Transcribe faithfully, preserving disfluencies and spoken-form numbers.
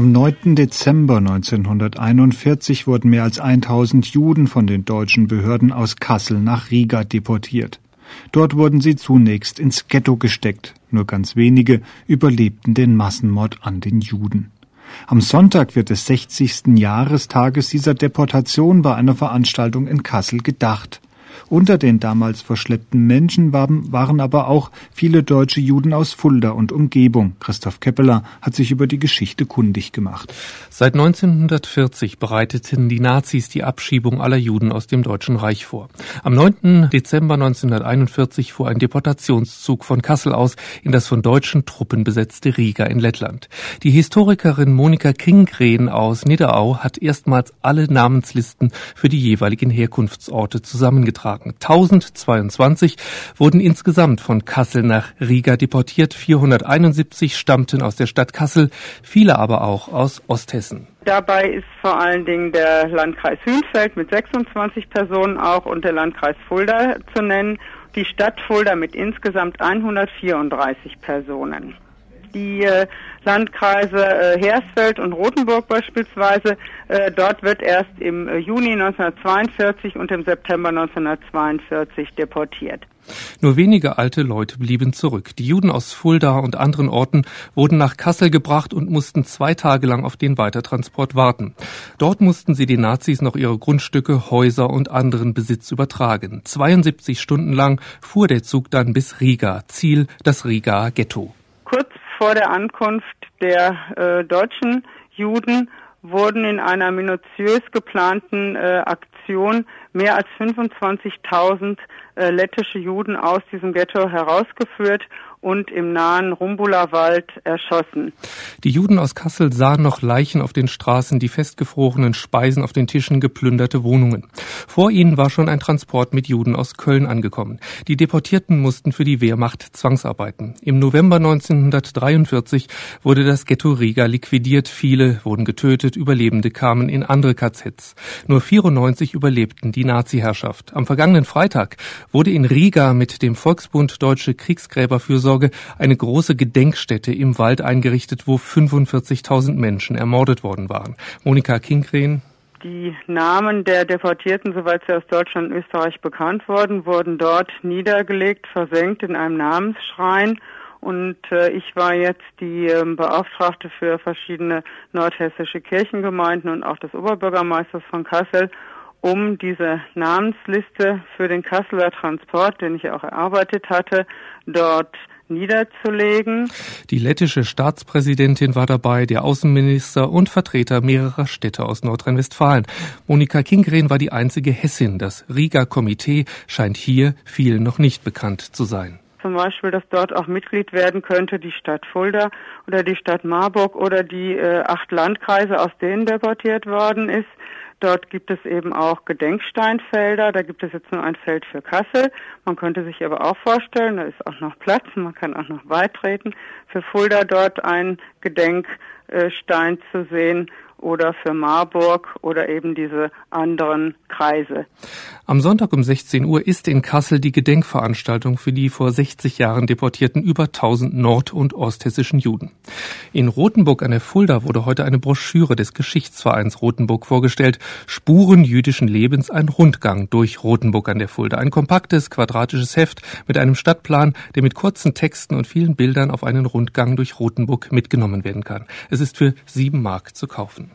Am neunten Dezember neunzehnhunderteinundvierzig wurden mehr als tausend Juden von den deutschen Behörden aus Kassel nach Riga deportiert. Dort wurden sie zunächst ins Ghetto gesteckt. Nur ganz wenige überlebten den Massenmord an den Juden. Am Sonntag wird des sechzigsten Jahrestages dieser Deportation bei einer Veranstaltung in Kassel gedacht. Unter den damals verschleppten Menschen waren, waren aber auch viele deutsche Juden aus Fulda und Umgebung. Christoph Keppeler hat sich über die Geschichte kundig gemacht. Seit neunzehnhundertvierzig bereiteten die Nazis die Abschiebung aller Juden aus dem Deutschen Reich vor. Am neunten Dezember neunzehnhunderteinundvierzig fuhr ein Deportationszug von Kassel aus in das von deutschen Truppen besetzte Riga in Lettland. Die Historikerin Monika Kingren aus Nidderau hat erstmals alle Namenslisten für die jeweiligen Herkunftsorte zusammengetragen. tausendzweiundzwanzig wurden insgesamt von Kassel nach Riga deportiert. vierhunderteinundsiebzig stammten aus der Stadt Kassel, viele aber auch aus Osthessen. Dabei ist vor allen Dingen der Landkreis Hünfeld mit sechsundzwanzig Personen auch und der Landkreis Fulda zu nennen. Die Stadt Fulda mit insgesamt hundertvierunddreißig Personen. Die äh, Landkreise äh, Hersfeld und Rothenburg beispielsweise, äh, dort wird erst im äh, Juni neunzehnhundertzweiundvierzig und im September neunzehnhundertzweiundvierzig deportiert. Nur wenige alte Leute blieben zurück. Die Juden aus Fulda und anderen Orten wurden nach Kassel gebracht und mussten zwei Tage lang auf den Weitertransport warten. Dort mussten sie den Nazis noch ihre Grundstücke, Häuser und anderen Besitz übertragen. zweiundsiebzig Stunden lang fuhr der Zug dann bis Riga, Ziel das Riga Ghetto. Kurz vor der Ankunft der äh, deutschen Juden wurden in einer minutiös geplanten äh, Aktion mehr als fünfundzwanzigtausend äh, lettische Juden aus diesem Ghetto herausgeführt und im nahen Rumbula-Wald erschossen. Die Juden aus Kassel sahen noch Leichen auf den Straßen, die festgefrorenen Speisen auf den Tischen, geplünderte Wohnungen. Vor ihnen war schon ein Transport mit Juden aus Köln angekommen. Die Deportierten mussten für die Wehrmacht zwangsarbeiten. Im November neunzehnhundertdreiundvierzig wurde das Ghetto Riga liquidiert. Viele wurden getötet, Überlebende kamen in andere K Zs. Nur vierundneunzig überlebten die Nazi-Herrschaft. Am vergangenen Freitag wurde in Riga mit dem Volksbund Deutsche Kriegsgräberfürsorge eine große Gedenkstätte im Wald eingerichtet, wo fünfundvierzigtausend Menschen ermordet worden waren. Monika Kingren. Die Namen der Deportierten, soweit sie aus Deutschland und Österreich bekannt wurden, wurden dort niedergelegt, versenkt in einem Namensschrein. Und äh, ich war jetzt die äh, Beauftragte für verschiedene nordhessische Kirchengemeinden und auch des Oberbürgermeisters von Kassel, um diese Namensliste für den Kasseler Transport, den ich auch erarbeitet hatte, dort niederzulegen. Die lettische Staatspräsidentin war dabei, der Außenminister und Vertreter mehrerer Städte aus Nordrhein-Westfalen. Monika Kingren war die einzige Hessin. Das Riga-Komitee scheint hier vielen noch nicht bekannt zu sein. Zum Beispiel, dass dort auch Mitglied werden könnte die Stadt Fulda oder die Stadt Marburg oder die äh, acht Landkreise, aus denen deportiert worden ist. Dort gibt es eben auch Gedenksteinfelder. Da gibt es jetzt nur ein Feld für Kassel. Man könnte sich aber auch vorstellen, da ist auch noch Platz, man kann auch noch beitreten, für Fulda dort einen Gedenkstein zu sehen oder für Marburg oder eben diese anderen Kreise. Am Sonntag um sechzehn Uhr ist in Kassel die Gedenkveranstaltung für die vor sechzig Jahren deportierten über tausend nord- und osthessischen Juden. In Rothenburg an der Fulda wurde heute eine Broschüre des Geschichtsvereins Rothenburg vorgestellt. Spuren jüdischen Lebens, ein Rundgang durch Rothenburg an der Fulda. Ein kompaktes, quadratisches Heft mit einem Stadtplan, der mit kurzen Texten und vielen Bildern auf einen Rundgang durch Rothenburg mitgenommen werden kann. Es ist für sieben Mark zu kaufen.